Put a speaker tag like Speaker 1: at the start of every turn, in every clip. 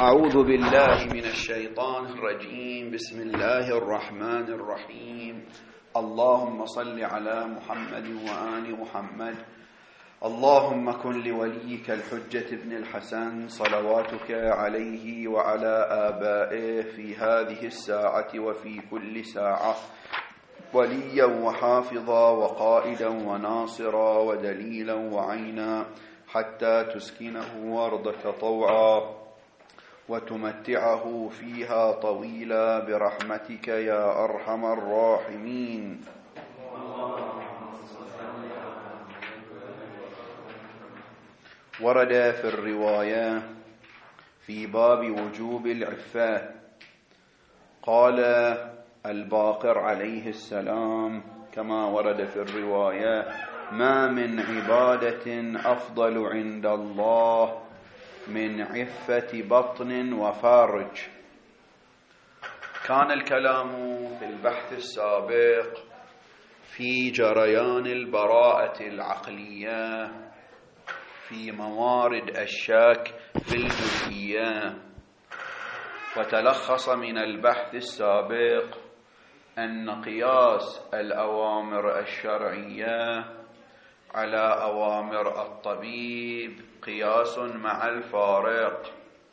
Speaker 1: أعوذ بالله من الشيطان الرجيم. بسم الله الرحمن الرحيم. اللهم صل على محمد وآل محمد. اللهم كن لوليك الحجة ابن الحسن صلواتك عليه وعلى آبائه في هذه الساعة وفي كل ساعة وليا وحافظا وقائدا وناصرا ودليلا وعينا حتى تسكنه أرضك طوعا وتمتعه فيها طويلا برحمتك يا أرحم الراحمين. ورد في الرواية في باب وجوب العفة قال الباقر عليه السلام كما ورد في الرواية: ما من عبادة أفضل عند الله من عفة بطن وفرج. كان الكلام في البحث السابق في جريان البراءة العقلية في موارد الشك في الجزئية، وتلخص من البحث السابق أن قياس الأوامر الشرعية على أوامر الطبيب قياس مع الفارق،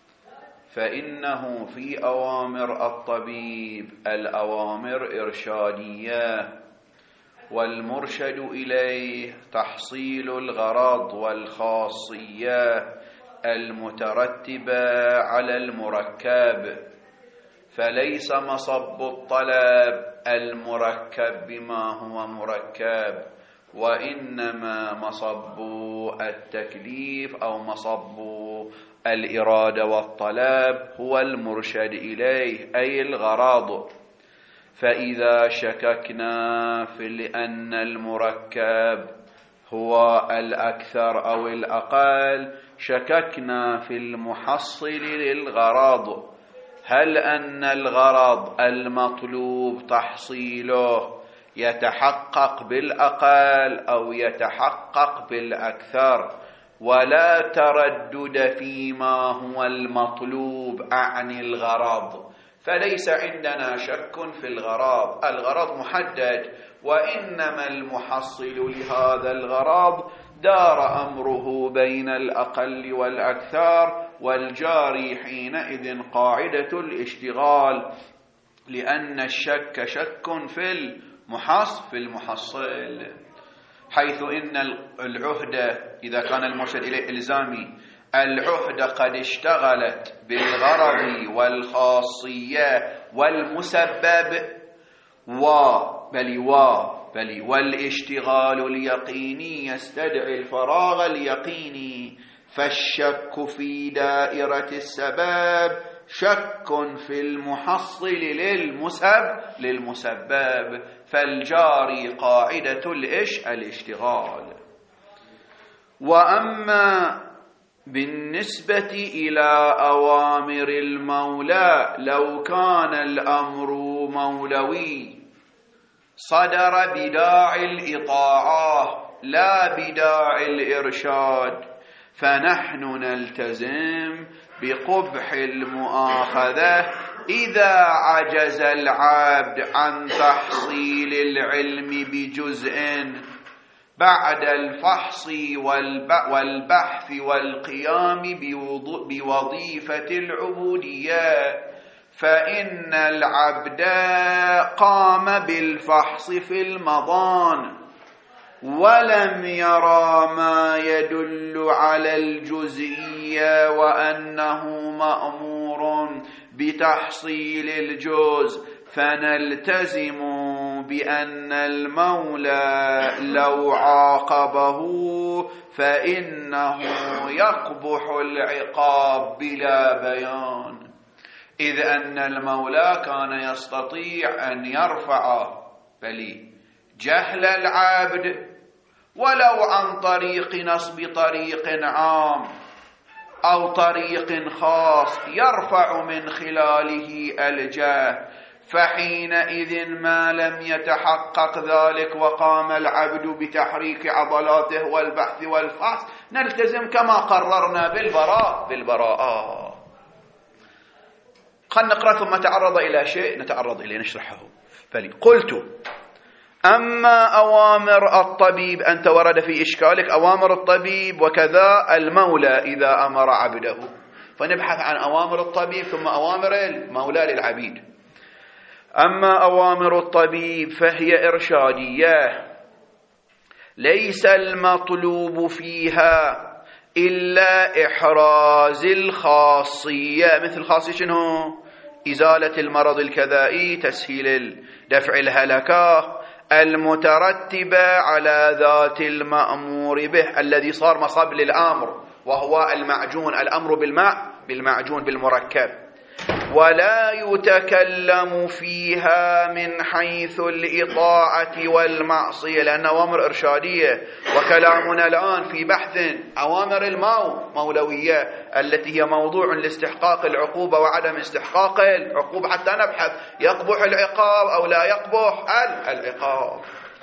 Speaker 1: فإنه في أوامر الطبيب الأوامر إرشادية، والمرشد إليه تحصيل الغرض والخاصية المترتبة على المركب، فليس مصب الطلب المركب بما هو مركب، وإنما مصب التكليف أو مصب الإرادة والطلب هو المرشد إليه أي الغرض. فإذا شككنا في أن المركب هو الأكثر أو الأقل شككنا في المحصل للغرض، هل أن الغرض المطلوب تحصيله يتحقق بالأقل أو يتحقق بالأكثر، ولا تردد فيما هو المطلوب عن الغرض. فليس عندنا شك في الغرض، الغرض محدد، وإنما المحصل لهذا الغرض دار أمره بين الأقل والأكثر، والجاري حينئذ قاعدة الاشتغال، لأن الشك شك في المحصل، حيث إن العهدة إذا كان المرشد إليه إلزامي، العهدة قد اشتغلت بالغرض والخاصية والمسبب والاشتغال اليقيني يستدعي الفراغ اليقيني، فالشك في دائرة السبب شك في المحصل للمسبب، فالجاري قاعدة الاشتغال. وأما بالنسبة إلى أوامر المولى، لو كان الأمر مولوي صدر بداعي الإطاعة لا بداعي الإرشاد، فنحن نلتزم بقبح المؤاخذة إذا عجز العبد عن تحصيل العلم بجزء بعد الفحص والبحث والقيام بوظيفة العبودية، فإن العبد قام بالفحص في المضان ولم يرى ما يدل على الجزئية وأنه مأمور بتحصيل الجزء، فنلتزم بأن المولى لو عاقبه فإنه يقبح العقاب بلا بيان، إذ أن المولى كان يستطيع أن يرفع جهل العبد ولو عن طريق نصب طريق عام أو طريق خاص يرفع من خلاله الجهل، فحينئذ ما لم يتحقق ذلك وقام العبد بتحريك عضلاته والبحث والفحص نلتزم كما قررنا بالبراءة. خلنا نقرأ ثم نتعرض إلى شيء نتعرض إليه نشرحه. قلت أما أوامر الطبيب، أنت ورد في إشكالك أوامر الطبيب وكذا المولى إذا أمر عبده، فنبحث عن أوامر الطبيب ثم أوامر المولى للعبيد. أما أوامر الطبيب فهي إرشادية، ليس المطلوب فيها إلا إحراز الخاصية. مثل خاصية شنو؟ إزالة المرض الكذائي، تسهيل دفع الهلكة المترتبة على ذات المأمور به الذي صار مصاب للأمر، وهو المعجون، الأمر بالمعجون بالمركب. ولا يتكلم فيها من حيث الإطاعة والمعصية، لأن أوامر إرشادية، وكلامنا الآن في بحث أوامر المولوية التي هي موضوع لاستحقاق العقوبة وعدم استحقاق العقوبة، حتى نبحث يقبح العقاب أو لا يقبح العقاب.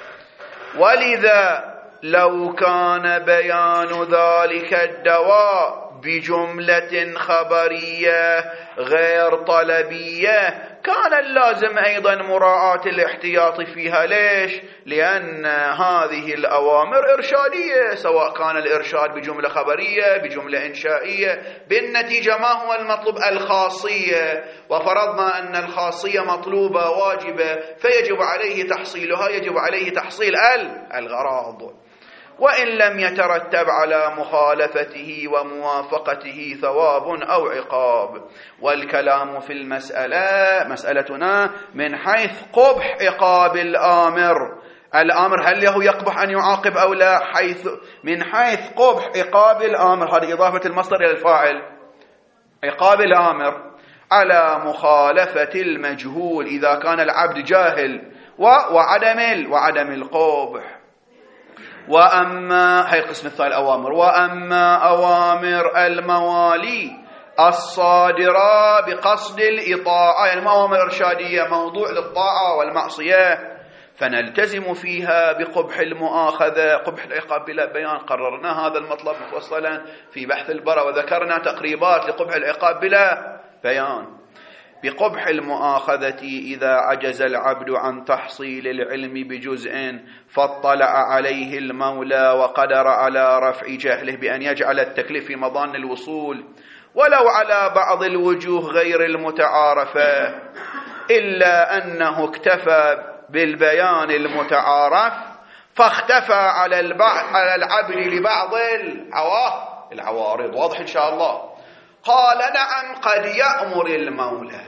Speaker 1: ولذا لو كان بيان ذلك الدواء بجملة خبرية غير طلبية كان اللازم أيضا مراعاة الاحتياط فيها. ليش؟ لأن هذه الأوامر إرشادية، سواء كان الإرشاد بجملة خبرية بجملة إنشائية، بالنتيجة ما هو المطلوب؟ الخاصية. وفرضنا أن الخاصية مطلوبة واجبة فيجب عليه تحصيلها، يجب عليه تحصيل الغراض، وإن لم يترتب على مخالفته وموافقته ثواب أو عقاب. والكلام في مسألتنا من حيث قبح عقاب الآمر هل له يقبح أن يعاقب أو لا؟ من حيث قبح عقاب الآمر، هذه إضافة المصدر إلى الفاعل، عقاب الآمر على مخالفة المجهول إذا كان العبد جاهل وعدم القبح. وأما هي القسم الثاني الأوامر. وأما أوامر الموالي الصادرة بقصد الإطاعة، يعني أوامر إرشادية موضوع للطاعة والمعصية، فنلتزم فيها بقبح المؤاخذة، قبح العقاب بلا بيان. قررنا هذا المطلب مفصلا في بحث البراءة وذكرنا تقريبات لقبح العقاب بلا بيان. بقبح المؤاخذة إذا عجز العبد عن تحصيل العلم بجزء فاطلع عليه المولى وقدر على رفع جهله بأن يجعل التكليف في مظان الوصول، ولو على بعض الوجوه غير المتعارفة، إلا أنه اكتفى بالبيان المتعارف فاختفى على العبد لبعض العوارض. واضح إن شاء الله؟ قال نعم قد يأمر المولى.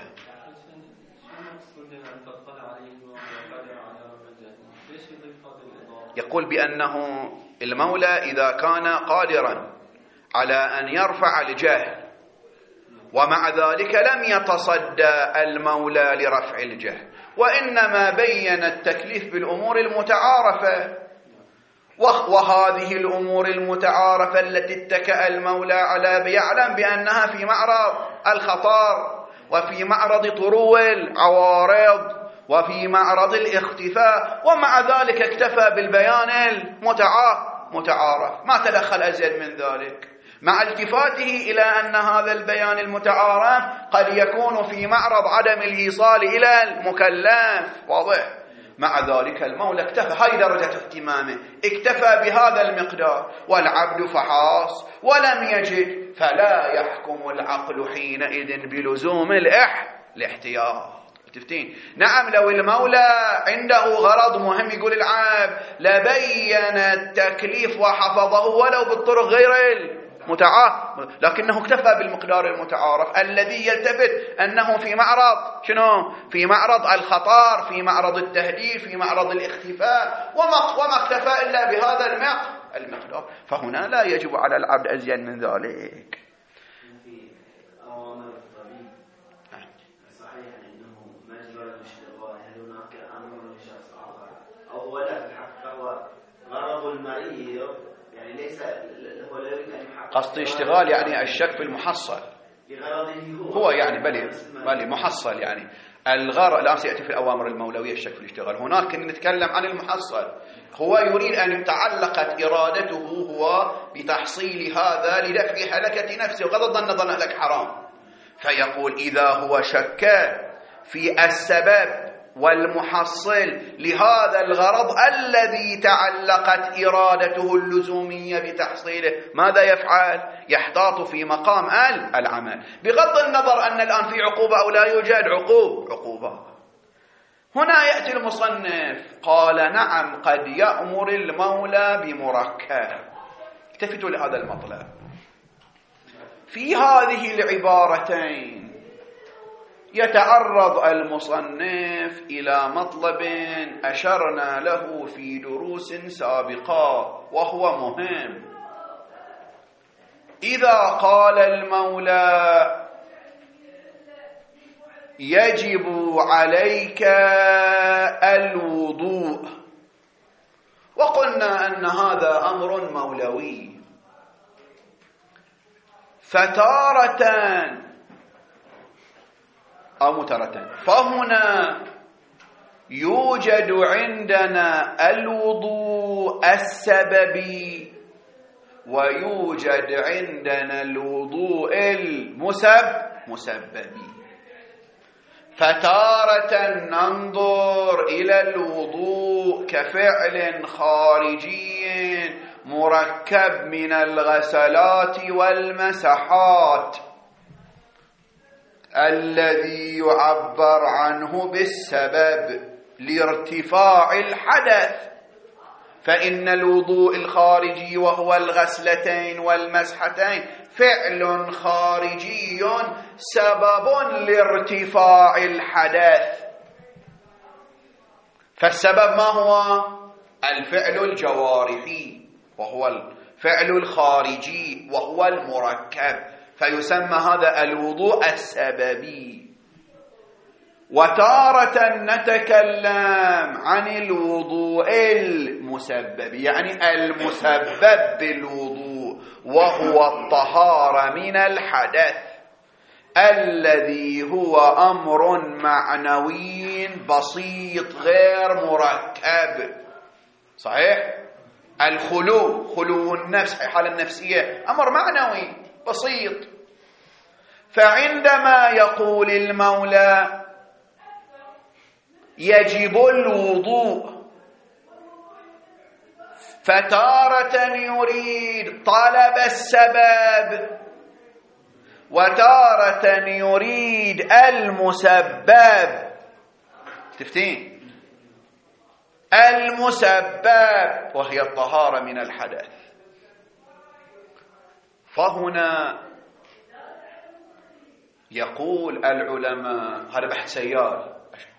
Speaker 1: يقول بأنه المولى إذا كان قادرا على أن يرفع الجهل ومع ذلك لم يتصدى المولى لرفع الجهل، وإنما بين التكليف بالأمور المتعارفة، وهذه الأمور المتعارفة التي اتكأ المولى على بيعلم بأنها في معرض الخطر وفي معرض طرو العوارض وفي معرض الاختفاء، ومع ذلك اكتفى بالبيان المتعارف، ما تدخل أزيد من ذلك، مع التفاته إلى أن هذا البيان المتعارف قد يكون في معرض عدم الإيصال إلى المكلف. واضح؟ مع ذلك المولى اكتفى، هاي درجة اهتمامه، اكتفى بهذا المقدار، والعبد فحاص ولم يجد، فلا يحكم العقل حينئذ بلزوم الاحتياط. تفتين؟ نعم لو المولى عنده غرض مهم يقول العبد لبين التكليف وحفظه ولو بالطرق غير المتعارف، لكنه اكتفى بالمقدار المتعارف الذي يلتفت أنه في معرض شنو؟ في معرض الخطر، في معرض التهديد، في معرض الاختفاء، وما اكتفى إلا بهذا المقدار. فهنا لا يجب على العبد أزيد من ذلك.
Speaker 2: يعني ليس هو لا يريد أن يحقق
Speaker 1: قصد اشتغال، يعني الشك في المحصل
Speaker 2: بغرضه
Speaker 1: هو يعني بلي محصل، يعني الغرض لا سيأتي في الأوامر المولوية الشك في الاشتغال. هناك نتكلم عن المحصل، هو يريد أن تعلقت إرادته هو بتحصيل هذا لدفع هلكة نفسه، وغض النظر أنك حرام، فيقول إذا هو شك في السبب والمحصل لهذا الغرض الذي تعلقت إرادته اللزومية بتحصيله، ماذا يفعل؟ يحتاط في مقام العمل، بغض النظر أن الآن في عقوبة أو لا يوجد عقوبة. هنا يأتي المصنف قال نعم قد يأمر المولى بمركب. التفتوا لهذا المطلب في هذه العبارتين. يتعرض المصنف إلى مطلب أشرنا له في دروس سابقة وهو مهم. إذا قال المولى يجب عليك الوضوء، وقلنا أن هذا أمر مولوي، فتارة أو مترة، فهنا يوجد عندنا الوضوء السببي ويوجد عندنا الوضوء المسببي. فتارة ننظر إلى الوضوء كفعل خارجي مركب من الغسلات والمسحات الذي يعبر عنه بالسبب لارتفاع الحدث، فإن الوضوء الخارجي وهو الغسلتين والمسحتين فعل خارجي سبب لارتفاع الحدث. فالسبب ما هو؟ الفعل الجوارحي وهو الفعل الخارجي وهو المركب، فيسمى هذا الوضوء السببي. وتارة نتكلم عن الوضوء المسبب، يعني المسبب بالوضوء، وهو الطهارة من الحدث الذي هو أمر معنوي بسيط غير مركب. صحيح؟ خلو النفس، الحالة النفسية أمر معنوي بسيط. فعندما يقول المولى يجب الوضوء، فتارة يريد طلب السبب وتارة يريد المسبب. تفتين المسبب وهي الطهارة من الحدث. فهنا يقول العلماء، هذا بحث سيال،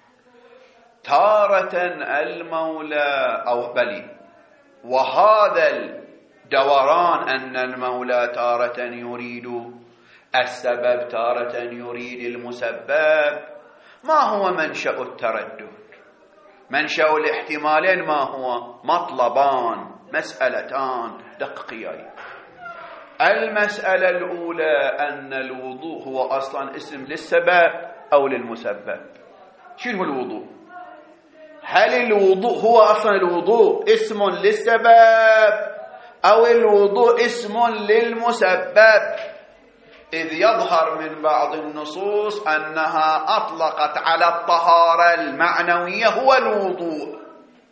Speaker 1: تارة المولى أو بلي، وهذا الدوران أن المولى تارة يريد السبب تارة يريد المسبب، ما هو منشأ التردد؟ منشأ الاحتمالين ما هو؟ مطلبان، مسألتان دقيقيين. المسألة الأولى أن الوضوء هو أصلا اسم للسبب أو للمسبب. شنو الوضوء؟ هل الوضوء هو أصلا الوضوء اسم للسبب أو الوضوء اسم للمسبب؟ إذ يظهر من بعض النصوص أنها أطلقت على الطهارة المعنوية هو الوضوء،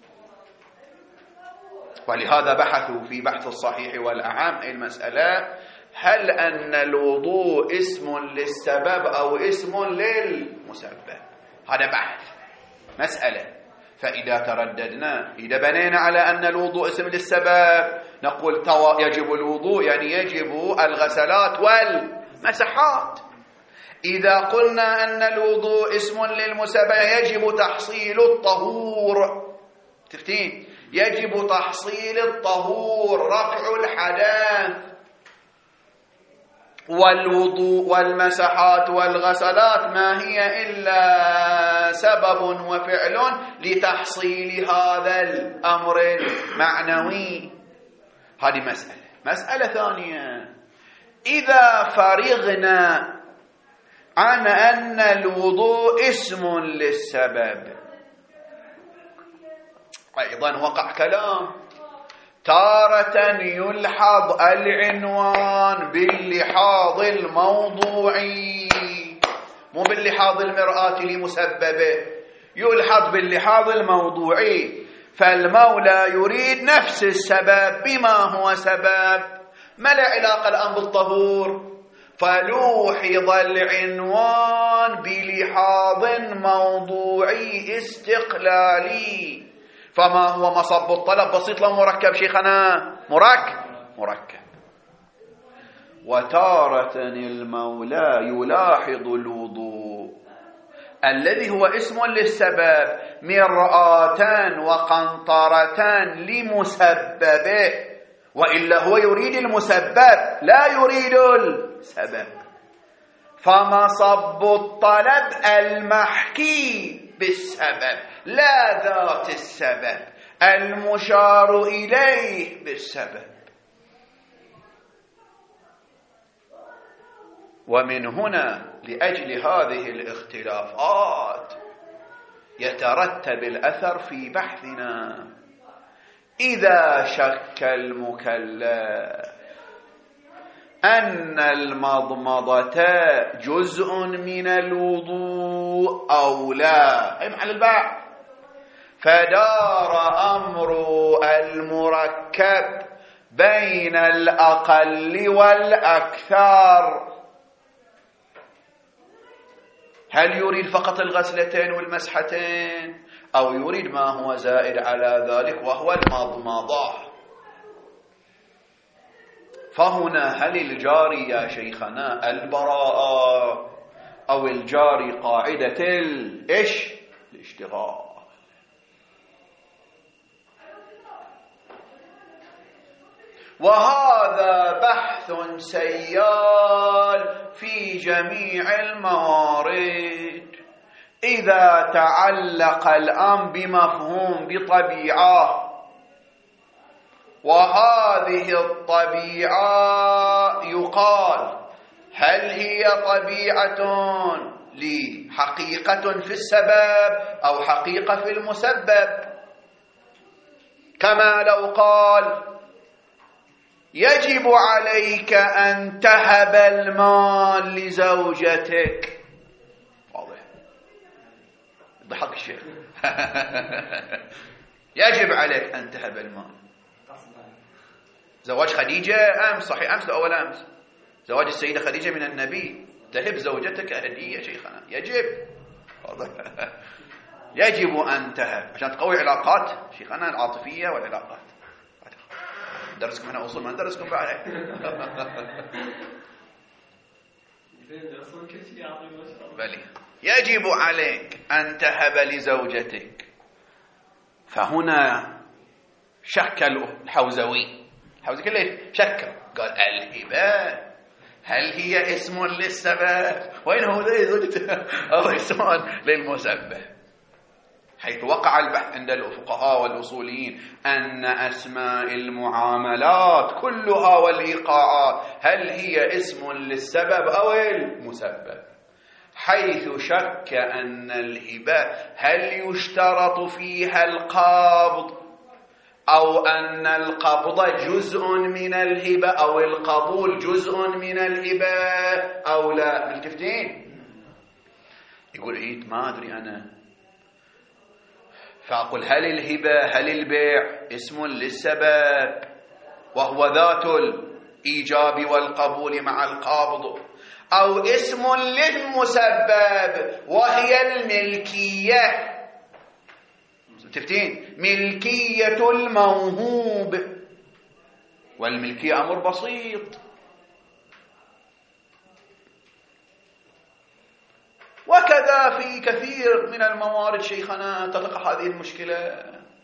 Speaker 1: ولهذا بحثوا في بحث الصحيح والأعم المسألة هل أن الوضوء اسم للسبب أو اسم للمسبب. هذا بحث مسألة. فإذا ترددنا، إذا بنينا على أن الوضوء اسم للسبب، نقول يجب الوضوء يعني يجب الغسلات والمسحات. إذا قلنا أن الوضوء اسم للمسبب يجب تحصيل الطهور. تفتين يجب تحصيل الطهور، رفع الحدث. والوضوء والمسحات والغسلات ما هي إلا سبب وفعل لتحصيل هذا الأمر المعنوي. هذه مسألة. مسألة ثانية، إذا فرغنا عن أن الوضوء اسم للسبب، أيضا وقع كلام. تارة يلحظ العنوان باللحاظ الموضوعي، اللحاظ المرآة لمسببه يلحظ باللحاظ الموضوعي. فالمولى يريد نفس السبب بما هو سبب، ما لا علاقة الآن بالطهور، فلوحظ العنوان بلحاظ موضوعي استقلالي. فما هو مصب الطلب؟ بسيط لو مركب شيخنا، مركب. وتارة المولى يلاحظ الوضوء الذي هو اسم للسبب، مرآتان وقنطرتان لمسببه، وإلا هو يريد المسبب لا يريد السبب. فمصب الطلب المحكي بالسبب لا ذات السبب، المشار إليه بالسبب. ومن هنا لأجل هذه الاختلافات يترتب الأثر في بحثنا. إذا شك المكلف أن المضمضة جزء من الوضوء أو لا، أي محل البحث، فدار أمر المركب بين الأقل والأكثر. هل يريد فقط الغسلتين والمسحتين أو يريد ما هو زائد على ذلك وهو المضمضة؟ فهنا هل الجاري يا شيخنا البراءة أو الجاري قاعدة الاشتغال؟ وهذا بحث سيال في جميع الموارد. إذا تعلق الأمر بمفهوم بطبيعة، وهذه الطبيعة يقال هل هي طبيعة لحقيقة في السبب أو حقيقة في المسبب؟ كما لو قال يجب عليك أن تهب المال لزوجتك. واضح، ضحك الشيخ. يجب عليك أن تهب المال. زواج خديجة أمس، صحيح أمس أول أمس، زواج السيدة خديجة من النبي، تهب زوجتك هدية شيخنا، يجب. واضح. يجب أن تهب عشان تقوي علاقات شيخنا العاطفية والعلاقات. درسكم هنا أصول، ما ندرسكم بعد. بلي يجب عليك أن تهب لزوجتك. فهنا شك الحوزوي كله شك، قال الهبة هل هي اسم للسبب وين هو زوجته أو اسم للمسبب؟ حيث وقع البحث عند الفقهاء والأصوليين أن أسماء المعاملات كلها والإيقاعات هل هي اسم للسبب أو المسبب، حيث شك أن الهبة هل يشترط فيها القبض أو أن القبض جزء من الهبة أو القبول جزء من الهبة أو لا. ملتفتين يقول إيه ما أدري أنا، فأقول هل الهبة هل البيع اسم للسبب وهو ذات الإيجاب والقبول مع القابض، أو اسم للمسبب وهي الملكية. تفتين ملكية الموهوب، والملكية أمر بسيط. وكذا في كثير من الموارد شيخنا تقع هذه المشكلة.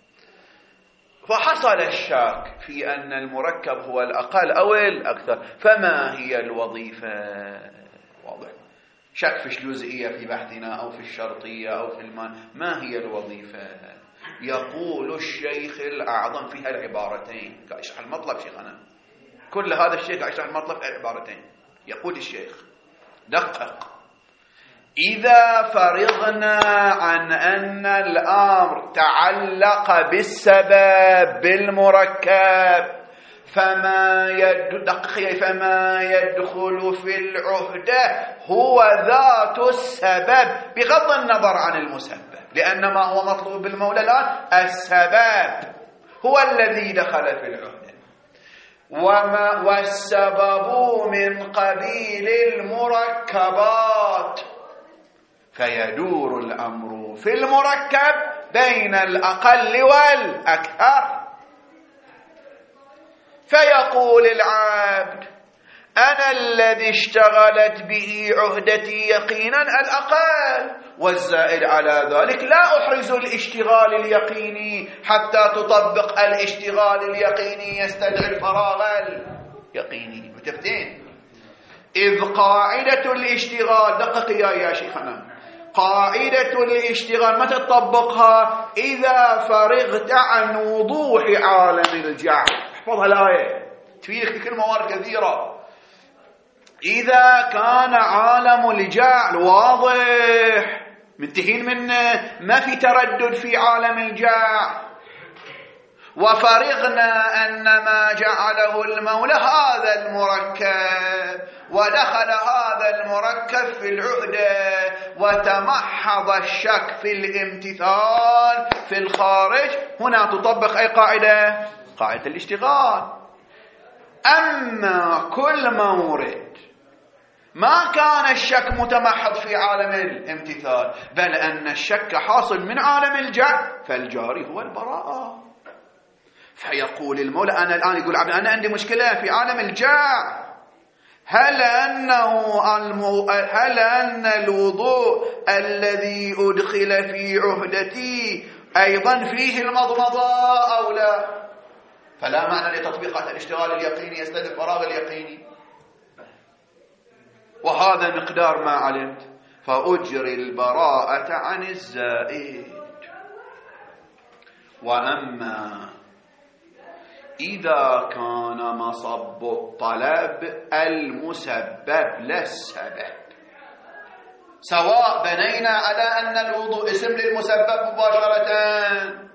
Speaker 1: فحصل الشك في أن المركب هو الأقل أو الأكثر، فما هي الوظيفة؟ واضح، شك في الجزئية في بحثنا أو في الشرطية أو في ما هي الوظيفة؟ يقول الشيخ الأعظم فيها العبارتين، كأشرح المطلب شيخنا، كل هذا الشيء كأشرح المطلب العبارتين. يقول الشيخ دقق، إذا فرضنا عن أن الأمر تعلق بالسبب بالمركب، فما يدخل في العهدة هو ذات السبب بغض النظر عن المسبب، لأن ما هو مطلوب بالمولى الآن السبب هو الذي دخل في العهدة. والسبب من قبيل المركبات، فيدور الأمر في المركب بين الأقل والأكثر. فيقول العبد: أنا الذي اشتغلت به عهدتي يقينا الأقل، والزائد على ذلك لا أحرز الاشتغال اليقيني حتى تطبق الاشتغال اليقيني يستدعي الفراغ اليقيني. متفقين؟ إذ قاعدة الاشتغال، دقق يا شيخنا، قاعدة الاشتغال متى تطبقها؟ إذا فرغت عن وضوح عالم الجعل. احفظها الآية تفيدك بكل موارد كثيرة. إذا كان عالم الجعل واضح منتهين منه، ما في تردد في عالم الجعل، وفرغنا أن ما جعله المولى هذا المركب، ودخل هذا المركب في العهدة، وتمحض الشك في الامتثال في الخارج، هنا تطبق أي قاعدة؟ قاعدة الاشتغال. أما كل مورد ما كان الشك متمحض في عالم الامتثال، بل أن الشك حاصل من عالم الجعل، فالجاري هو البراءة. فيقول المولى: أنا الآن، يقول عبد أنا عندي مشكلة في عالم الجعل، هل أن الوضوء الذي أدخل في عهدتي أيضا فيه المضمضة أو لا؟ فلا معنى لتطبيقات الاشتغال اليقيني يستدعي الفراغ اليقيني. وهذا مقدار ما علمت، فأجري البراءة عن الزائد. وأما إذا كان مصب الطلب المسبب لا السبب، سواء بنينا على أن الوضوء اسم للمسبب مباشرة،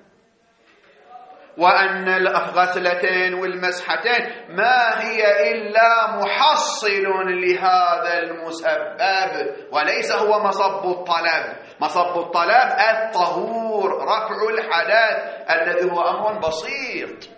Speaker 1: وأن الغسلتين والمسحتين ما هي إلا محصل لهذا المسبب وليس هو مصب الطلب. مصب الطلب الطهور، رفع الحدث، الذي هو أمر بسيط.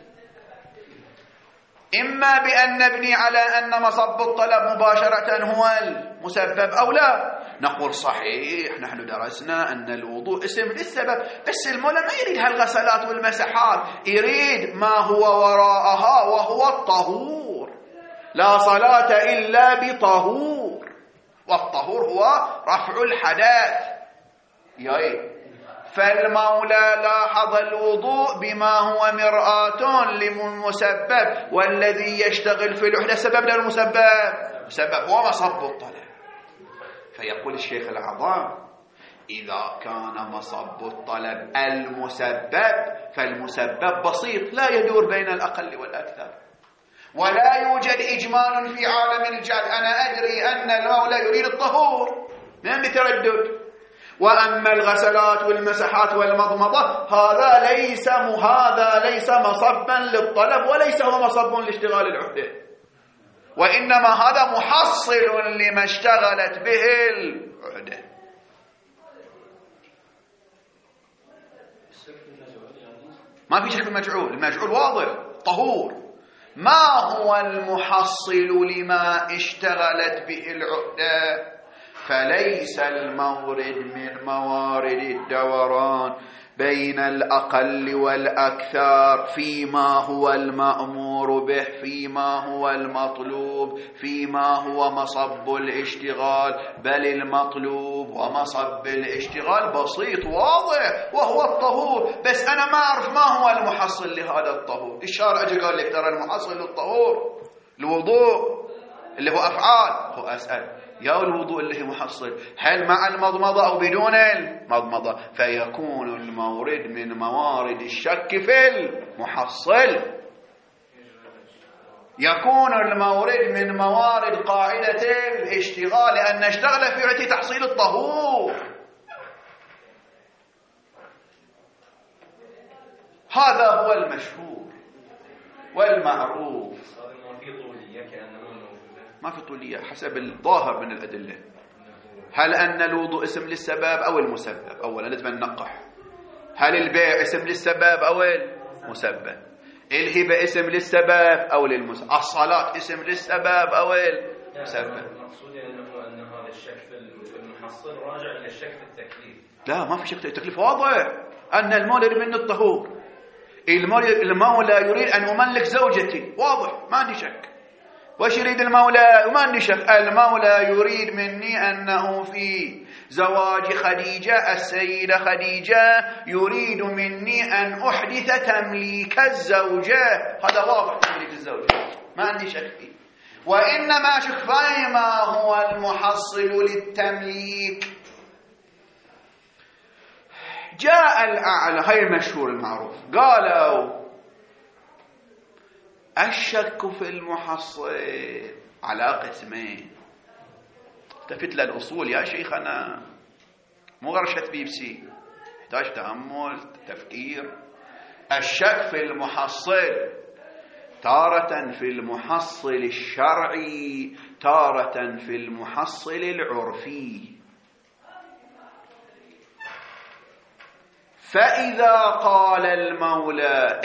Speaker 1: إما بأن نبني على أن مصب الطلب مباشرة هو المسبب أو لا. نقول صحيح، نحن درسنا أن الوضوء اسم للسبب، بس المولى ما يريد هالغسلات والمسحات، يريد ما هو وراءها وهو الطهور. لا صلاة إلا بطهور، والطهور هو رفع الحدث. فالمولى لاحظ الوضوء بما هو مرآة للمسبب، والذي يشتغل في الوحدة سبب للمسبب، مسبب هو مصب الطلب. فيقول الشيخ العظام: إذا كان مصب الطلب المسبب، فالمسبب بسيط لا يدور بين الأقل والأكثر، ولا يوجد إجمال في عالم الجعل. أنا أدري أن المولى يريد الطهور من بتردد. وأما الغسلات والمسحات والمضمضة هذا ليس مصبا للطلب، وليس هو مصب لاشتغال العهدة، وإنما هذا محصل لما اشتغلت به العهدة. ما في شك المجعول، المجعول واضح طهور. ما هو المحصل لما اشتغلت به العهدة؟ فليس المورد من موارد الدوران بين الأقل والأكثر فيما هو المأمور به، فيما هو المطلوب، فيما هو مصب الاشتغال، بل المطلوب ومصب الاشتغال بسيط واضح وهو الطهور. بس أنا ما أعرف ما هو المحصل لهذا الطهور. الشارع أجي قال لك ترى المحصل للطهور الوضوء اللي هو أفعال. هو أسأل يا الوضوء اللي هي محصل، هل مع المضمضة أو بدون المضمضة؟ فيكون المورد من موارد الشك في المحصل، يكون المورد من موارد قاعدة الاشتغال، لأن نشتغل في عتي تحصيل الطهور. هذا هو المشهور. والمعروف.
Speaker 3: ما في طولية كأنه موجودة،
Speaker 1: ما في طولية حسب الظاهر من الأدلة. هل أن الوضوء اسم للسبب أو المسبب؟ أولا لازم ننقح. هل البيع اسم للسبب أو المسبب؟ الهبة اسم للسبب أو للمسبب؟ الصلاة اسم للسبب أو المسبب؟
Speaker 3: المقصود أن هذا الشك في المحصل راجع إلى الشك في التكليف.
Speaker 1: لا، ما في شك في التكليف. واضح أن المولى يريد من الطهور. المولى يريد أن أملك زوجتي، واضح، ما عندي شك. وش يريد المولى؟ وما عندي شك. المولى يريد مني أنه في زواج خديجة، السيدة خديجة يريد مني أن أحدث تمليك الزوجة. هذا واضح، تمليك الزوجة ما عندي شك فيه. وإنما شك فيما هو المحصل للتمليك. جاء الأعلى، هاي المشهور المعروف، قالوا الشك في المحصل على قسمين. التفت للأصول يا شيخنا، مو غرشة بيبسي، يحتاج تأمل تفكير. الشك في المحصل تارة في المحصل الشرعي، تارة في المحصل العرفي. فإذا قال المولى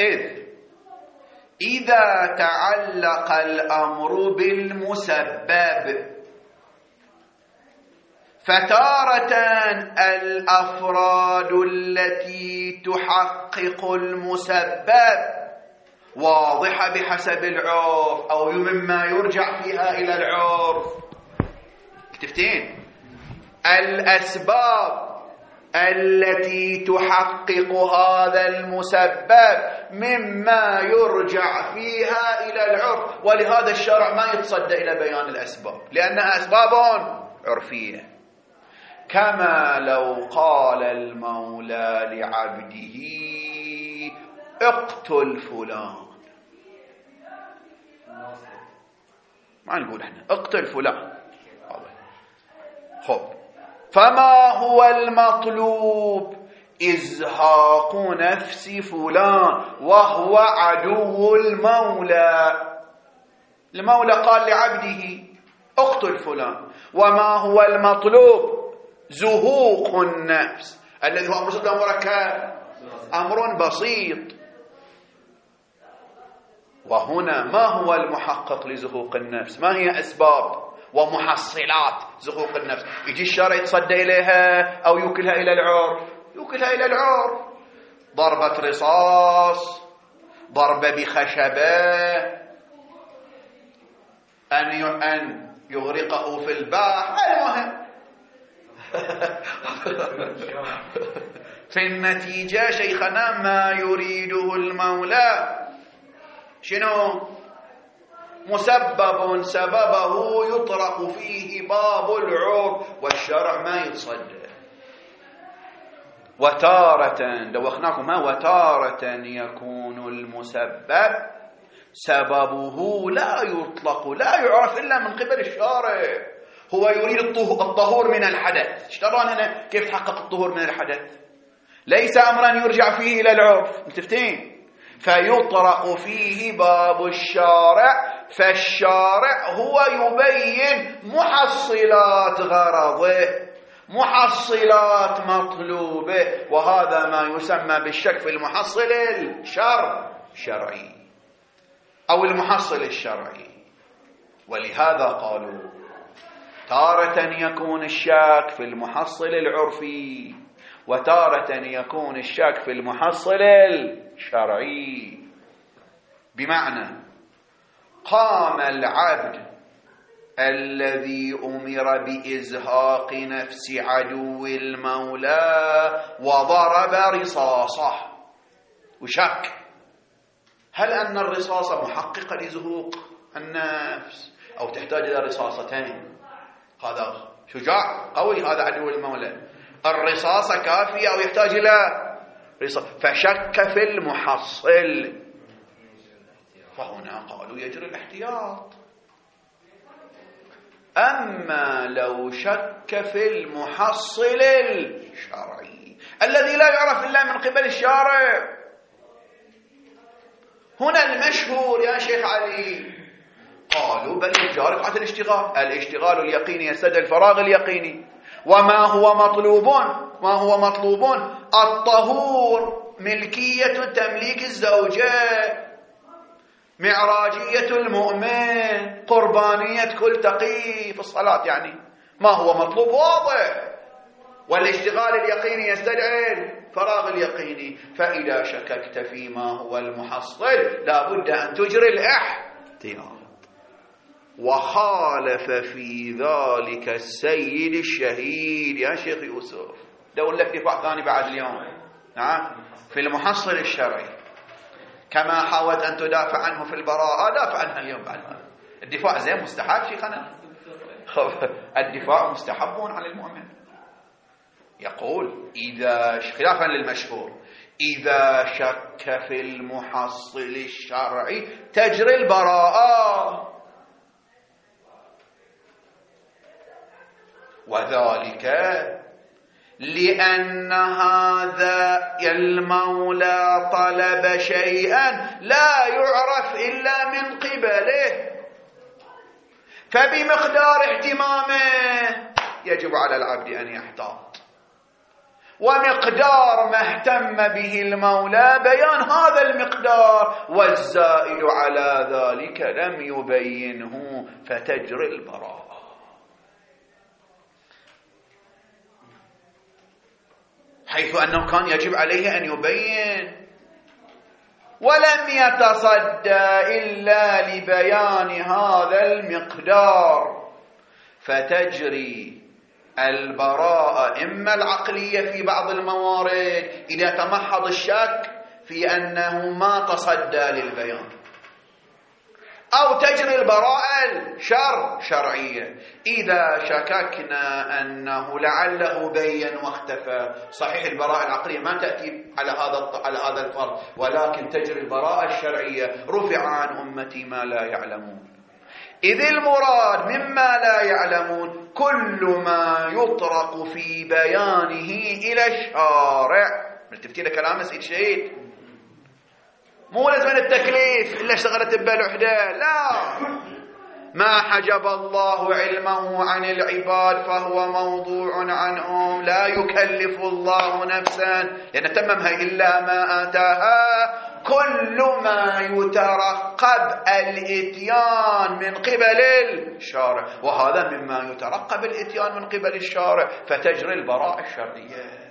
Speaker 1: إذا تعلق الأمر بالمسبب، فتارة الأفراد التي تحقق المسبب واضحة بحسب العرف أو مما يرجع فيها إلى العرف. تفتين الأسباب التي تحقق هذا المسبب مما يرجع فيها إلى العرف. ولهذا الشرع ما يتصدى إلى بيان الأسباب لأنها أسباب عرفية. كما لو قال المولى لعبده اقتل فلان، ما نقول احنا اقتل فلان. خب، فما هو المطلوب؟ إزهاق نفس فلان وهو عدو المولى. المولى قال لعبده اقتل فلان، وما هو المطلوب؟ زهوق النفس، الذي هو أمر بسيط مركب، أمر بسيط. وهنا ما هو المحقق لزهوق النفس؟ ما هي أسباب ومحصلات زهوق النفس؟ يجي الشرع يتصدى إليها أو يوكلها إلى العرف؟ يوكلها إلى العرف. ضربة رصاص، ضربة بخشبة، أن يغرقه في البحر، المهم في النتيجة شيخنا ما يريده المولى شنو؟ مسبب سببه يطرق فيه باب العرف، والشرع ما يتصدى. وتارة دوخناكم، وتارة يكون المسبب سببه لا يطلق، لا يعرف إلا من قبل الشارع. هو يريد الطهور من الحدث. اشترون هنا كيف تحقق الطهور من الحدث؟ ليس أمرا يرجع فيه إلى العرف، متفتين؟ فيطرق فيه باب الشارع، فالشارع هو يبين محصلات غرضه، محصلات مطلوبه، وهذا ما يسمى بالشك في المحصل الشرعي أو المحصل الشرعي. ولهذا قالوا تارة يكون الشك في المحصل العرفي، وتارة يكون الشك في المحصل الشرعي. بمعنى قام العبد الذي أمر بإزهاق نفس عدو المولى وضرب رصاصة وشك هل أن الرصاصة محققة لزهوق النفس أو تحتاج إلى رصاصتين؟ هذا شجاع قوي، هذا عدو المولى، الرصاصة كافية أو يحتاج إلى رصاصة؟ فشك في المحصل، فهنا قالوا يجري الاحتياط. أما لو شك في المحصل الشرعي الذي لا يعرف إلا من قبل الشارع، هنا المشهور يا شيخ علي قالوا بل الجارف على الاشتغال اليقيني يستدعي الفراغ اليقيني. وما هو مطلوب الطهور، ملكية تمليك الزوجة، معراجية المؤمن، قربانية كل تقي في الصلاة. يعني ما هو مطلوب واضح، والاشتغال اليقيني يستدعي الفراغ اليقيني. فإذا شككت فيما هو المحصل لابد أن تجري الاحتياط. وخالف في ذلك السيد الشهيد يا شيخ يوسف. دول لك دفاع ثاني بعد اليوم في المحصل الشرعي، كما حاولت أن تدافع عنه في البراءة دافع عنها اليوم بعد هذا. الدفاع زين مستحب شيخنا، الدفاع مستحب عن المؤمن. يقول إذا خلافا للمشهور إذا شك في المحصل الشرعي تجري البراءة، وذلك لأن هذا المولى طلب شيئا لا يعرف إلا من قبله، فبمقدار اهتمامه يجب على العبد أن يحتاط، ومقدار ما اهتم به المولى بيان هذا المقدار، والزائد على ذلك لم يبينه فتجري البراءة. حيث أنه كان يجب عليه أن يبين ولم يتصدى إلا لبيان هذا المقدار، فتجري البراءة إما العقلية في بعض الموارد إذا تمحض الشك في أنه ما تصدى للبيان، أو تجري البراءة شرعية إذا شككنا أنه لعله بين واختفى. صحيح البراءة العقلية ما تأتي على هذا الفرض، ولكن تجري البراءة الشرعية. رفع عن أمتي ما لا يعلمون، إذ المراد مما لا يعلمون كل ما يطرق في بيانه إلى الشارع. التفتيل كلام سيد شهيد، مو لازم التكليف إلا اشتغلت بالوحدة، لا. ما حجب الله علمه عن العباد فهو موضوع عنهم، لا يكلف الله نفسا لأن تممها إلا ما آتاها. كل ما يترقب الإتيان من قبل الشارع، وهذا مما يترقب الإتيان من قبل الشارع، فتجري البراءة الشرعية.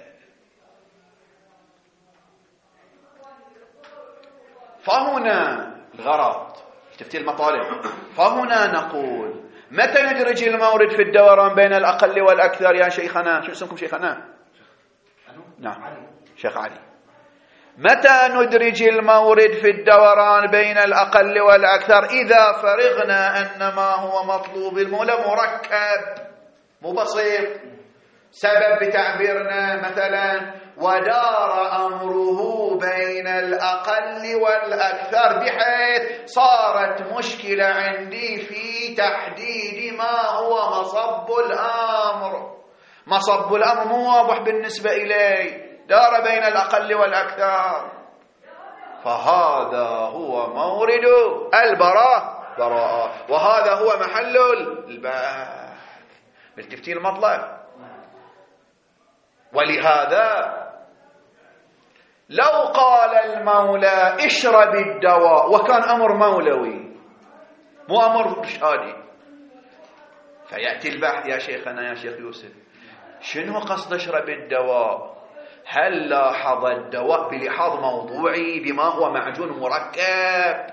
Speaker 1: فهنا الغرض تفتيل المطالب. فهنا نقول متى ندرج المورد في الدوران بين الأقل والأكثر يا شيخنا؟ شو اسمكم شيخنا؟ نعم شيخ علي. متى ندرج المورد في الدوران بين الأقل والأكثر؟ إذا فرغنا أن ما هو مطلوب المولى مركب مو بسيط. سبب بتعبيرنا مثلا ودار أمره بين الأقل والأكثر، بحيث صارت مشكلة عندي في تحديد ما هو مصب الأمر. مصب الأمر مو واضح بالنسبة إلي، دار بين الأقل والأكثر، فهذا هو مورد البراءة، وهذا هو محل البحث بالتفتيل المطلب. ولهذا لو قال المولى اشرب الدواء وكان أمر مولوي مو أمر إرشادي، فيأتي البحث يا شيخنا يا شيخ يوسف شنو قصد اشرب الدواء؟ هل لاحظ الدواء بلحاظ موضوعي بما هو معجون مركب،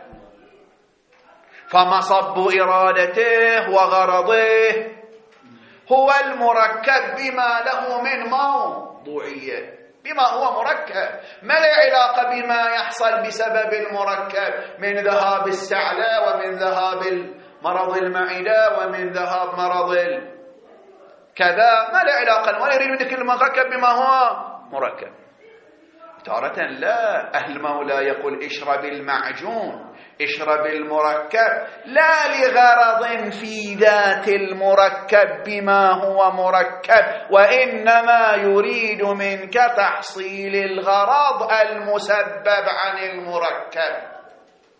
Speaker 1: فمصب إرادته وغرضه هو المركب بما له من موضوعية، بما هو مركب، ما له علاقة بما يحصل بسبب المركب من ذهاب السعلة ومن ذهاب مرض المعدة ومن ذهاب مرض كذا، ما له علاقة، ولا يريد منك المركب بما هو مركب. تارة لا، أهل مولا يقول اشرب المعجون، اشرب المركب، لا لغرض في ذات المركب بما هو مركب، وإنما يريد منك تحصيل الغرض المسبب عن المركب.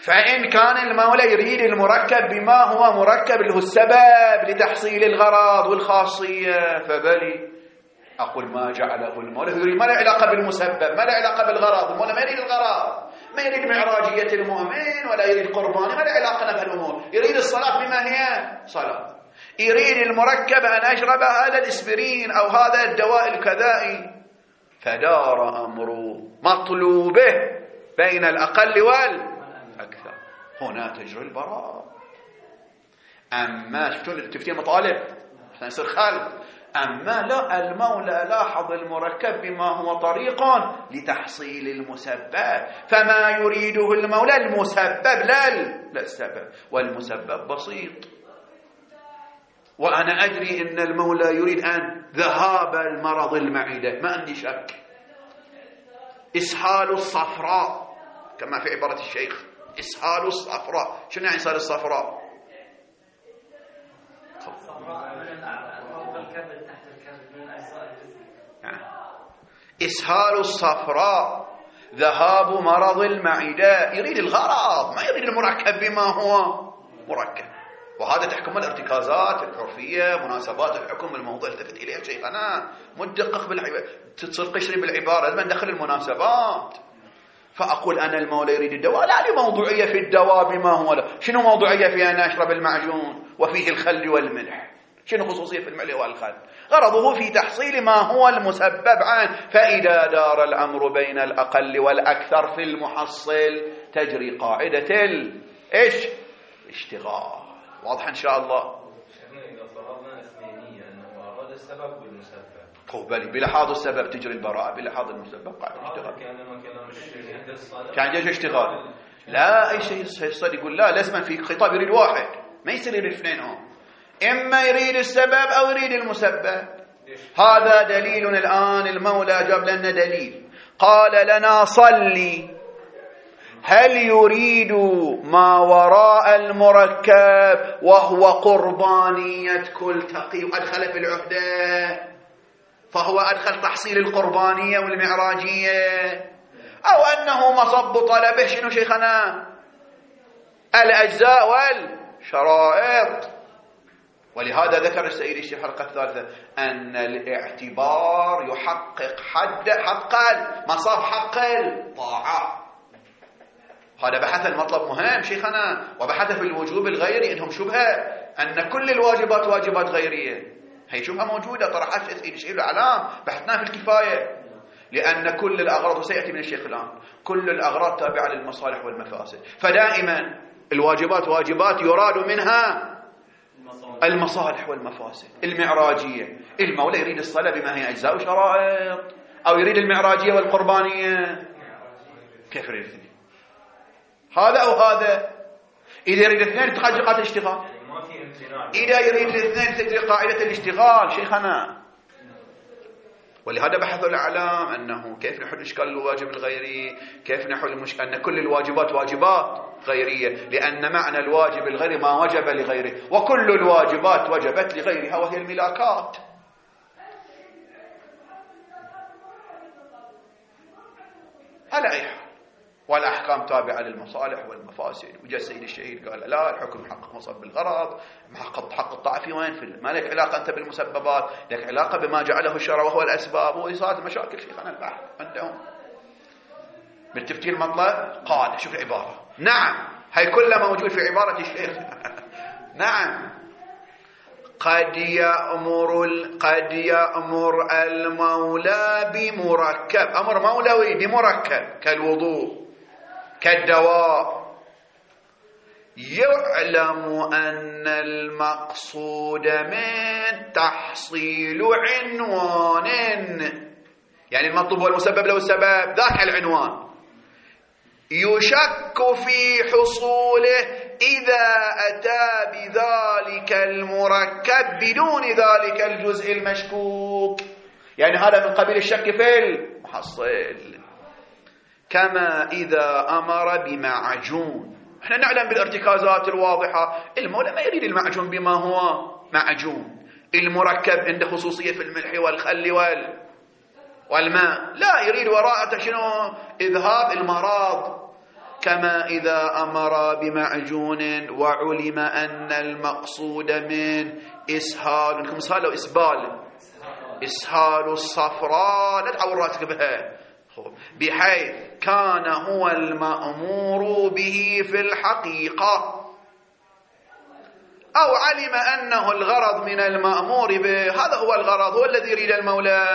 Speaker 1: فإن كان المولى يريد المركب بما هو مركب اللي هو السبب لتحصيل الغرض والخاصية فبلي أقول ما جعله المولى يريد، ما له علاقة بالمسبب، ما له علاقة بالغرض. المولى ما يريد الغرض، ما يريد معراجية المؤمن ولا يريد قربانه، ما له علاقة بهالأمور. يريد الصلاة بما هي صلاة، يريد المركب أن أشرب هذا الإسبرين أو هذا الدواء الكذائي. فدار أمره مطلوبه بين الأقل والأكثر، هنا تجري البراءة. أما شفتون تفتين مطالب عشان يصير خالد. أما لا، المولى لاحظ المركب بما هو طريق لتحصيل المسبب، فما يريده المولى المسبب لا السبب، والمسبب بسيط. وأنا أدري أن المولى يريد أن ذهاب المرض المعدة، ما عندي شك. إسهال الصفراء كما في عبارة الشيخ، إسهال الصفراء. شنو يعني إسهال الصفراء؟ إسهال الصفراء ذهاب مرض المعدة. يريد الغرض، ما يريد المركب بما هو مركب. وهذا تحكم الارتكازات العرفية، مناسبات الحكم، الموضوع التفت إليه شيخنا مدقق بالعبارة، تصير قشري بالعبارة لما ندخل المناسبات. فأقول أنا المولى يريد الدواء، لا لي موضوعية في الدواء بما هو له. شنو موضوعية في أن أشرب المعجون وفيه الخل والملح؟ شنو خصوصية في الملح والخل؟ غرضه في تحصيل ما هو المسبب عنه. فإذا دار الأمر بين الأقل والأكثر في المحصل تجري قاعدة الاشتغال. واضح إن شاء الله؟
Speaker 3: شيخنا إذا فرضنا اثنينية أنه أراد السبب والمسبب،
Speaker 1: بلي بلحاظ السبب تجري البراءة، بلحاظ المسبب قاعدة الاشتغال.
Speaker 3: كلام الشيخ
Speaker 1: كان جيش اشتغال. لا أي شيء يصير يقول لا، لازم في خطاب يريد واحد، ما يصير يريد اثنين. إما يريد السبب أو يريد المسبب. هذا دليل. الآن المولى جاب لنا دليل، قال لنا صلي. هل يريد ما وراء المركب وهو قربانية كل تقي وأدخل في العهدة، فهو أدخل تحصيل القربانية والمعراجية، أو أنه مصب طلبه شنو شيخنا؟ الأجزاء والشرائط. ولهذا ذكر السيد الشيخ الحلقة الثالثة أن الاعتبار يحقق حق مصاب حق الطاعة. هذا بحث المطلب مهم شيخنا، وبحث في الوجوب الغيري إنهم شبهة أن كل الواجبات واجبات غيرية. هي شبهة موجودة طرحت السيد الشيخ الإعلام، بحثناها في الكفاية. لأن كل الأغراض، وسيأتي من الشيخ الآن، كل الأغراض تابعة للمصالح والمفاسد. فدائما الواجبات واجبات يراد منها المصالح والمفاسد. المعراجية، المولى يريد الصلاة بما هي أجزاء وشرائط، أو يريد المعراجية والقربانية؟ كيف يريد الاثنين؟ هذا أو هذا. إذا يريد الاثنين تخرج قاعدة الاشتغال، إذا يريد الاثنين تجري قاعدة الاشتغال شيخنا. ولهذا بحثوا الأعلام أنه كيف نحل إشكال الواجب الغيري، كيف نحل المشكلة أن كل الواجبات واجبات غيرية، لأن معنى الواجب الغيري ما وجب لغيره، وكل الواجبات وجبت لغيرها وهي الملاكات. على أي حال، والأحكام تابعة للمصالح والمفاسد. وجاء السيد الشهيد قال لا، الحكم حق مصب بالغرض، حق الطاعة في وين؟ في ما لك علاقة أنت بالمسببات، لك علاقة بما جعله الشرع وهو الأسباب. وإصابة مشاكل شيخنا البحث عندهم بالتفتيل المطلب. قال شوف العبارة، نعم هي كلها موجود في عبارة الشيخ. نعم قد يأمر المولى بمركب، أمر مولوي بمركب كالوضوء كالدواء، يعلم أن المقصود من تحصيل عنوان، يعني المطلوب والمسبب له السبب ذاك العنوان، يشك في حصوله إذا أتى بذلك المركب بدون ذلك الجزء المشكوك. يعني هذا من قبيل الشك في المحصل. كما إذا أمر بمعجون، احنا نعلم بالارتكازات الواضحة، المولى ما يريد المعجون بما هو معجون. المركب عنده خصوصية في الملح والخل والماء، لا يريد وراءته شنو؟ إذهاب المرض. كما إذا أمر بمعجون وعلم أن المقصود من إسهال أو إسهال الصفراء، لا تعور راسك بها، بحيث كان هو المأمور به في الحقيقة، أو علم أنه الغرض من المأمور به، هذا هو الغرض، هو الذي يريد المولى،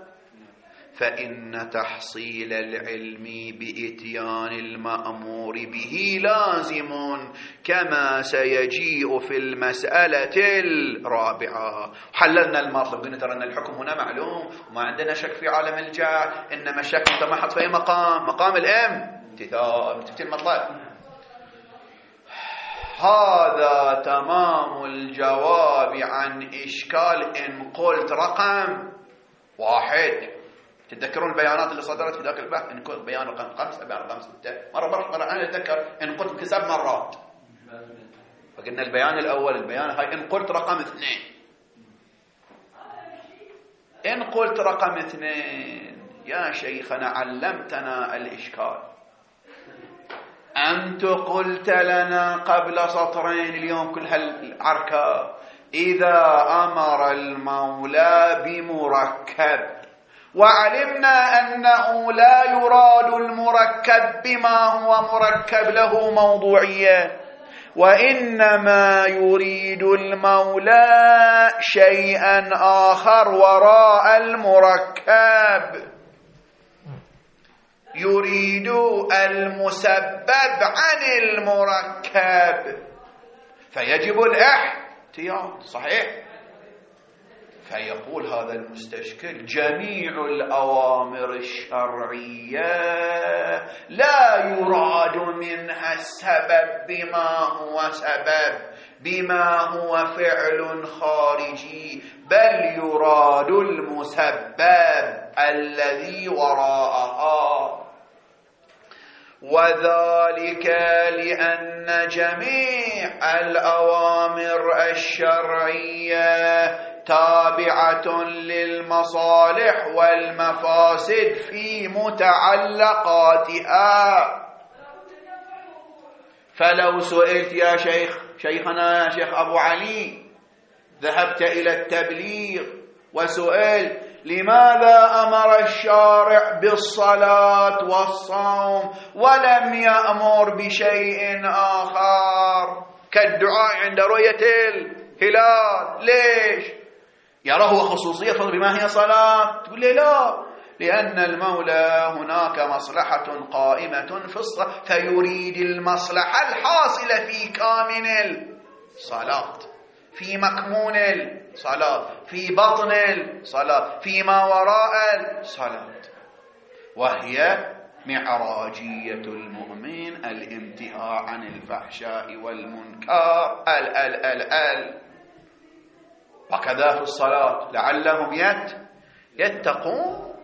Speaker 1: فإن تحصيل العلم بإتيان المأمور به لازم، كما سيجيء في المسألة الرابعة. حللنا المطلب، قلنا ترى أن الحكم هنا معلوم وما عندنا شك في عالم الجهل، إنما الشك متمحض في مقام الامتثال. المطلب هذا تمام الجواب عن إشكال إن قلت رقم 1. تتذكرون البيانات اللي صدرت في ذاك البحث؟ إن قلت بيان رقم 5 بيان رقم 6 مرة أنا أتذكر إن قلت 7 مرات، فقلنا البيان الأول البيان هاي إن قلت رقم 2. إن قلت رقم 2 يا شيخنا علمتنا الإشكال. أنت قلت لنا قبل سطرين اليوم كل هالعركة إذا أمر المولى بمركب، وعلمنا أنه لا يراد المركب بما هو مركب له موضوعية، وإنما يريد المولى شيئا آخر وراء المركب، يريد المسبب عن المركب، فيجب الاحتياط. صحيح؟ فيقول هذا المستشكل جميع الأوامر الشرعية لا يراد منها السبب بما هو فعل خارجي، بل يراد المسبب الذي وراءها، وذلك لأن جميع الأوامر الشرعية تابعة للمصالح والمفاسد في متعلقاتها. فلو سئلت يا شيخنا يا شيخ أبو علي، ذهبت إلى التبليغ وسئلت لماذا أمر الشارع بالصلاة والصوم ولم يأمر بشيء آخر كالدعاء عند رؤية الهلال؟ ليش؟ يراه خصوصية بما هي صلاة؟ تقول لي لا، لأن المولى هناك مصلحة قائمة في الصلاة، فيريد المصلحة الحاصلة في كامن الصلاة، في مكمون الصلاة، في بطن الصلاة، فيما وراء الصلاة، وهي معراجية المؤمن الانتهاء عن الفحشاء والمنكر وكذا في الصلاة لعلهم يتقون.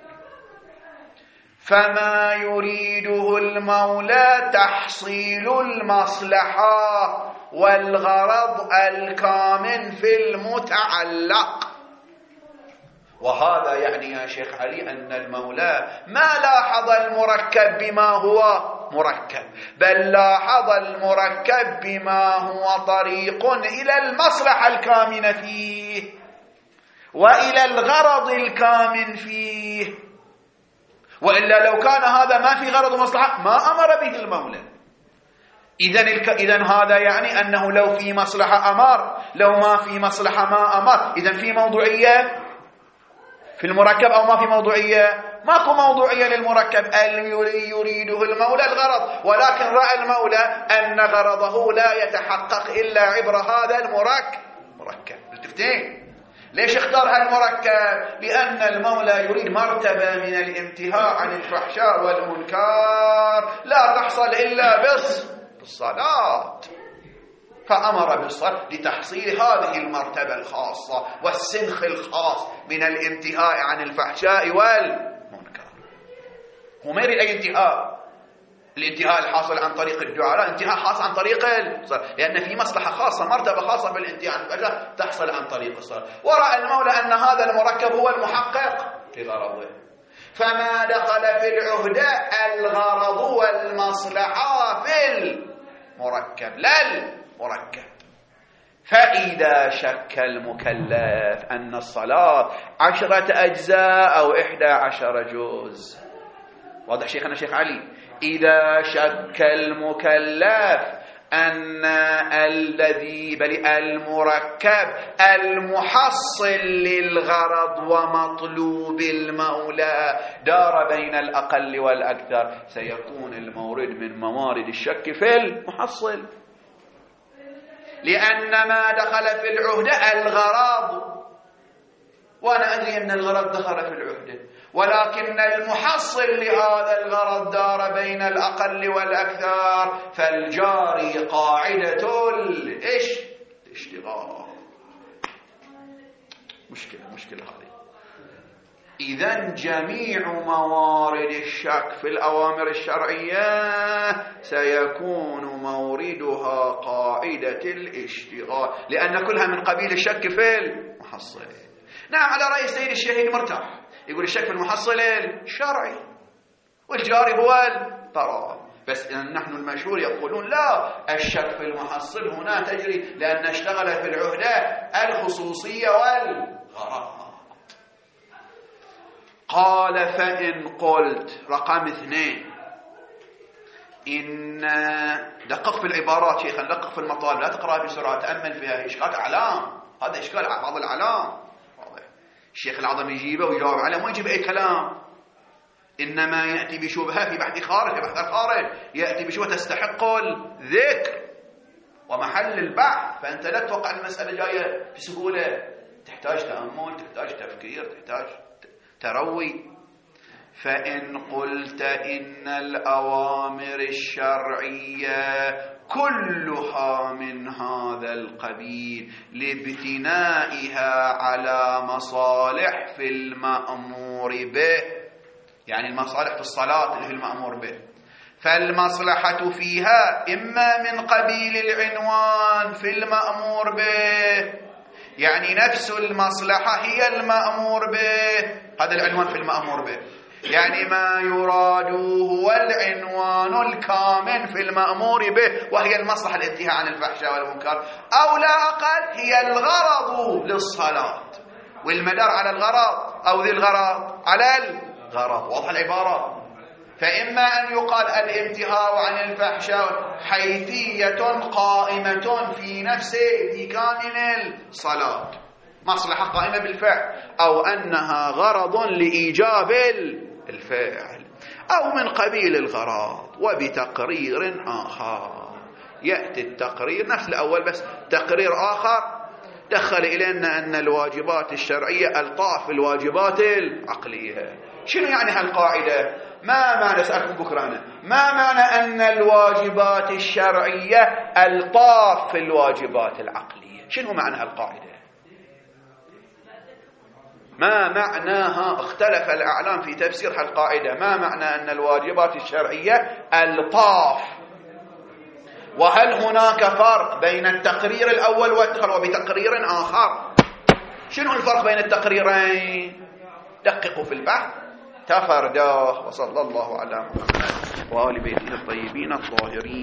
Speaker 1: فما يريده المولى تحصيل المصلحة والغرض الكامن في المتعلق، وهذا يعني يا شيخ علي أن المولى ما لاحظ المركب بما هو مركب، بل لاحظ المركب بما هو طريق إلى المصلحة الكامنة فيه وإلى الغرض الكامن فيه، وإلا لو كان هذا ما في غرض ومصلحة ما أمر به المولى. إذن هذا يعني أنه لو في مصلحة أمر، لو ما في مصلحة ما أمر. إذن في موضوعية في المركب أو ما في موضوعية؟ ماكو موضوعية للمركب، يريده المولى الغرض، ولكن رأى المولى أن غرضه لا يتحقق إلا عبر هذا المركب. التفتين ليش اختار هالمركب؟ لأن المولى يريد مرتبة من الانتهاء عن الفحشاء والمنكر لا تحصل إلا بالصلاة، فأمر بالصلاة لتحصيل هذه المرتبة الخاصة والسنخ الخاص من الانتهاء عن الفحشاء والمنكر. هو ما يريد أي الانتهاء الحاصل عن طريق الدعاء، لا، انتهاء خاص عن طريق الصلاة، لأن في مصلحة خاصة، مرتبة خاصة في الانتهاء عن الفحشاء تحصل عن طريق الصلاة. ورأى المولى أن هذا المركب هو المحقق لغرضه، فما دخل في العهدة الغرض والمصلحة في المركب لا المركب. فإذا شك المكلف أن الصلاة 10 أجزاء أو 11 جزء، واضح شيخنا شيخ علي؟ إذا شك المكلف أن الذي بل المركب المحصل للغرض ومطلوب المولى دار بين الأقل والأكثر، سيكون المورد من موارد الشك في المحصل، لأن ما دخل في العهدة الغرض، وأنا أدري أن الغرض دخل في العهدة، ولكن المحصل لهذا الغرض دار بين الأقل والأكثر، فالجاري قاعدة الاشتغال. مشكلة هذه. إذن جميع موارد الشك في الأوامر الشرعية سيكون موردها قاعدة الاشتغال، لأن كلها من قبيل الشك في المحصل. نعم، على رأي السيد الشهيد مرتاح يقول الشك في المحصل الشرعي والجاري هو الطرف، بس نحن المشهور يقولون لا، الشك في المحصل هنا تجري لأن اشتغل في العهدة الخصوصية والغرض. قال فإن قلت رقم 2 إن دقق في العبارات شيخا، دقق في المطالب، لا تقرأ بسرعة، تأمل فيها، إشكال أعلام، هذا إشكال بعض الأعلام. الشيخ العظم يجيبه ويجاوب عليه، ما يجيب أي كلام، إنما يأتي بشبهة في بحث خارج، في بحث الخارج يأتي بشبهة تستحق الذكر ومحل البحث، فأنت لا تتوقع المسألة جاية بسهولة، تحتاج تأمل، تحتاج تفكير، تحتاج تروي. فإن قلت إن الأوامر الشرعية كلها من هذا القبيل لابتنائها على مصالح في المأمور به، يعني المصالح في الصلاة اللي في المأمور به، فالمصلحة فيها إما من قبيل العنوان في المأمور به، يعني نفس المصلحة هي المأمور به، هذا العنوان في المأمور به، يعني ما يراد هو العنوان الكامن في المأمور به، وهي المصلحة الانتهاء عن الفحشاء والمنكر، أو لا أقل هي الغرض للصلاة، والمدار على الغرض أو ذي الغرض على الغرض. واضح العبارة؟ فإما أن يقال الانتهاء عن الفحشاء حيثية قائمة في نفس كامن الصلاة، مصلحة قائمة بالفعل، أو أنها غرض لإيجاب الفعل، أو من قبيل الغرض وبتقرير آخر. يأتي التقرير نفس الأول بس تقرير آخر دخل إلينا أن الواجبات الشرعية ألطاف الواجبات العقلية. شنو يعني هالقاعدة؟ ما معنى، أسألكم بكرة أنا، ما معنى أن الواجبات الشرعية ألطاف الواجبات العقلية؟ شنو معنى هالقاعدة؟ ما معناها؟ اختلف الأعلام في تفسير هالقاعدة. ما معنى أن الواجبات الشرعية ألطاف؟ وهل هناك فرق بين التقرير الأول وبتقرير آخر؟ شنو الفرق بين التقريرين؟ دققوا في البحث تفرداه. وصلى الله على محمد وآل بيته الطيبين الطاهرين.